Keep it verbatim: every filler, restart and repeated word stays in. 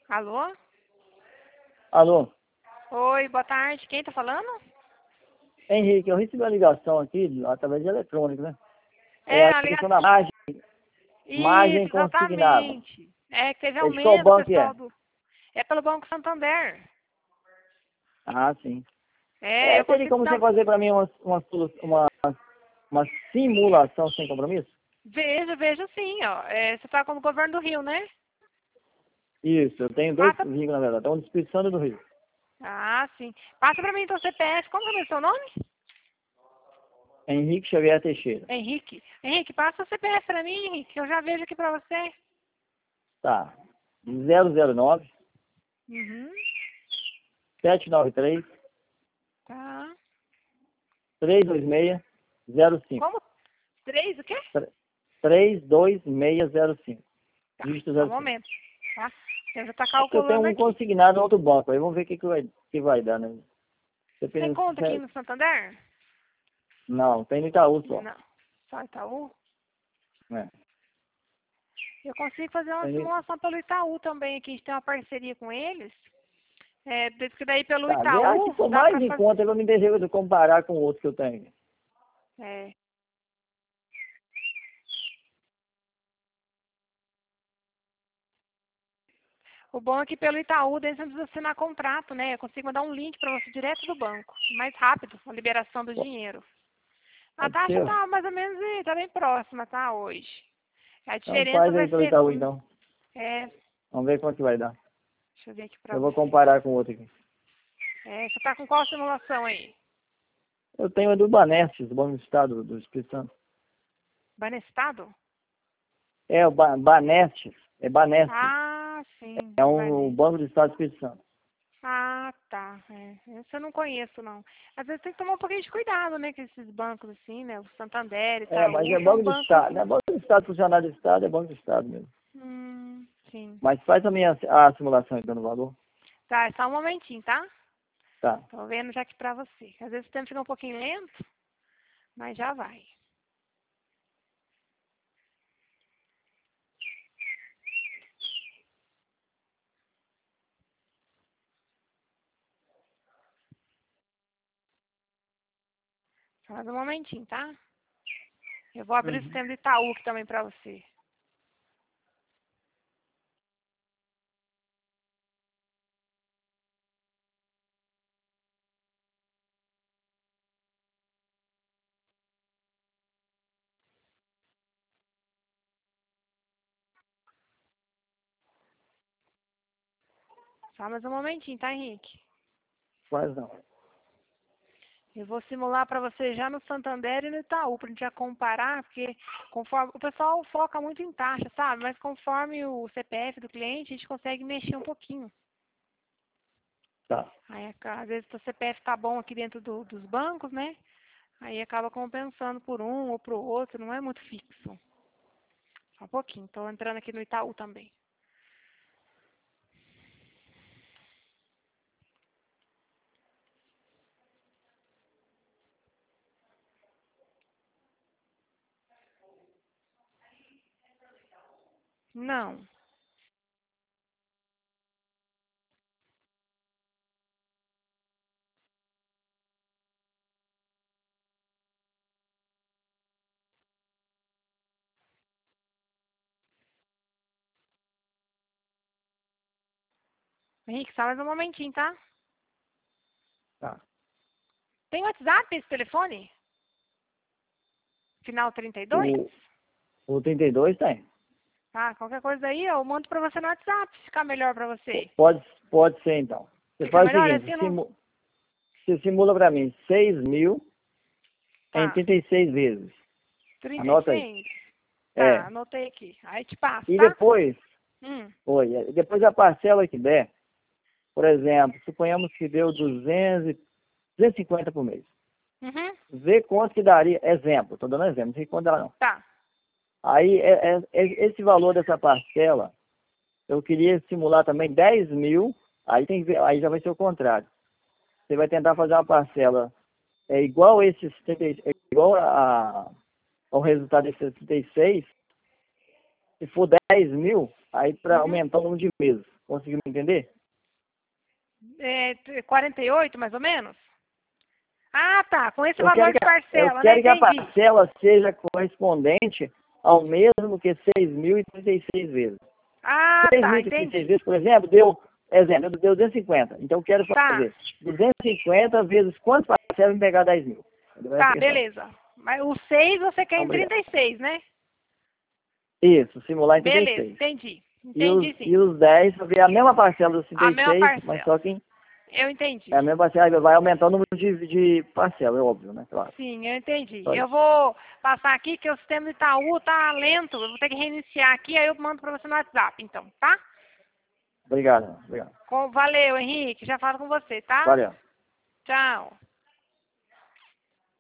Alô? Alô, Oi, boa tarde. Quem tá falando? Henrique, eu recebi uma ligação aqui, através de eletrônico, né? É É, a a questão ligação. da margem, margem Isso, consignada. exatamente. É que teve É de qual aumento, banco que pessoal é? do. É pelo Banco Santander. Ah, sim. É, É, eu teria consigo como você dar. fazer para mim uma, uma, solu- uma, uma simulação sem compromisso? Veja, veja sim, ó. É, você tá com o governo do Rio, né? Isso, eu tenho dois Passa. vínculos, na verdade. Um do Espírito Santo e do Rio. Ah, sim. Passa pra mim então C P F. Como que é o seu nome? Henrique Xavier Teixeira. Henrique. Henrique, passa o C P F pra mim, Henrique, que eu já vejo aqui pra você. Tá. zero zero nove, Uhum. sete nove três, Tá. três dois seis, zero cinco. Como? Três, o quê? três dois seis zero cinco. Tá, Dígito só um zero cinco. momento. Tá? Eu já tá É que eu tenho calculando um aqui. consignado no outro banco. Aí vamos ver o que, que, vai, que vai dar, né? Você tem Dependendo se conta aqui é... no Santander? Não, tem no Itaú só. Não. Só Itaú? É. Eu consigo fazer uma Tem no... simulação pelo Itaú também aqui. A gente tem uma parceria com eles. É, porque daí pelo Tá, vê a que Itaú for dá mais pra em fazer. conta, eu me deixei de comparar com o outro que eu tenho. É. O bom é que pelo Itaú daí você não precisa assinar contrato, né? Eu consigo mandar um link para você direto do banco. Mais rápido, a liberação do dinheiro. A Pode taxa ser? tá mais ou menos aí, tá bem próxima, tá, hoje. A Então diferença faz vai aí pelo ser. Itaú, hum, então. É, Vamos ver quanto que vai dar. deixa eu ver aqui pra Eu vou você. comparar com o outro aqui. É, você tá com qual simulação aí? Eu tenho a do Banestes, do Banco do Estado do Espírito Santo. Banestado? É, o ba Banestes. É Banestes. Ah, sim, É um Banestado. Banco do Estado do Espírito Santo. Ah, tá. É. Esse eu não conheço, não. Às vezes tem que tomar um pouquinho de cuidado, né, com esses bancos assim, né? O Santander, É, mas Itaú, é são Banco do bancos. Estado. Não é Banco do Estado, funcionário do Estado, é Banco do Estado mesmo. Hum, sim. Mas faz também a, a simulação, então, no valor. Tá, é só um momentinho, tá? Tá. Tô vendo já aqui pra você. Às vezes o tempo fica um pouquinho lento, mas já vai. Só mais um momentinho, tá? Eu vou abrir o Uhum. sistema do Itaú aqui também pra você. Só mais um momentinho, tá, Henrique? Faz não. Eu vou simular para você já no Santander e no Itaú, para a gente já comparar, porque conforme o pessoal foca muito em taxa, sabe? Mas conforme o C P F do cliente, a gente consegue mexer um pouquinho. Tá. Aí, aca- às vezes, o C P F tá bom aqui dentro do- dos bancos, né? Aí acaba compensando por um ou pro outro, não é muito fixo. Só um pouquinho. Estou entrando aqui no Itaú também. Não. Henrique, só mais um momentinho, tá? Tá. Tem WhatsApp esse telefone? Final trinta e dois? O, o trinta e dois tem. Tá, qualquer coisa aí eu mando pra você no WhatsApp, se ficar melhor pra você. Pode, pode ser, então. Você Fica faz o melhor seguinte, assim, eu não... simu, você simula para mim seis mil em Tá, trinta e seis vezes. trinta e Anota aí. seis. Tá, É. anotei aqui. Aí te passo, E tá? depois, Hum, oi, e depois a parcela que der, por exemplo, suponhamos que deu duzentos, e- duzentos e cinquenta por mês. uhum, Vê quanto que daria, exemplo, estou dando exemplo, não sei quanto dá não. tá. Aí, é, é- é- esse valor dessa parcela, eu queria simular também dez mil, aí, tem que ver, aí já vai ser o contrário. Você vai tentar fazer uma parcela é igual esse setenta, é igual a, ao resultado desse setenta e seis, Se for dez mil, aí para Uhum. aumentar o número de meses. Conseguiu me entender? É, quarenta e oito, mais ou menos? Ah, tá. Com esse Eu valor quero de que, a- eu parcela, né? quero que a Entendi. parcela seja correspondente ao mesmo que seis mil e trinta e seis vezes. Ah, seis mil tá. e trinta e seis Entendi. vezes, por exemplo, deu, exemplo, deu duzentos e cinquenta. Então eu quero Tá. fazer duzentos e cinquenta vezes quantas parcelas me pegar dez mil. Entendeu essa Tá, questão? beleza. Mas o seis você quer Então, em obrigado. trinta e seis, né? Isso, simular em Beleza, trinta e seis. entendi. E os, Entendi sim. e os dez, fazer a mesma parcela dos A mesma trinta e seis, mas parcela. só que Eu é entendi. a mesma parcela vai aumentar o número de, de parcela, é óbvio, né? Claro. Sim, eu entendi. Só Eu isso. vou passar aqui que o sistema do Itaú tá lento. Eu vou ter que reiniciar aqui, aí eu mando para você no WhatsApp, então, tá? Obrigado, obrigado. Com- Valeu, Henrique. Já falo com você, tá? Valeu. Tchau.